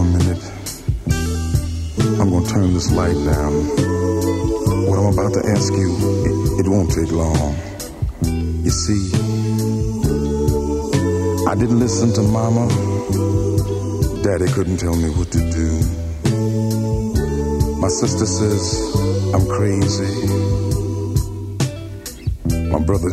a minute. I'm gonna turn this light down. What I'm about to ask you, it won't take long. You see, I didn't listen to Mama. Daddy couldn't tell me what to do. My sister says I'm crazy. My brother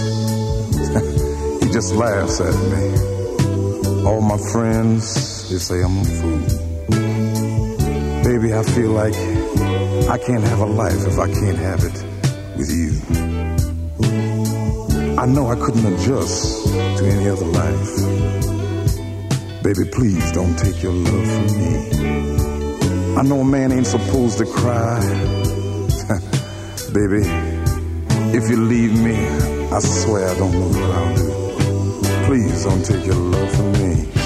he just laughs at me. All my friends, they say I'm a fool. Baby, I feel like I can't have a life if I can't have it with you. I know I couldn't adjust to any other life. Baby, please don't take your love from me. I know a man ain't supposed to cry. Baby, if you leave me, I swear I don't know what I'll do. Please don't take your love from me.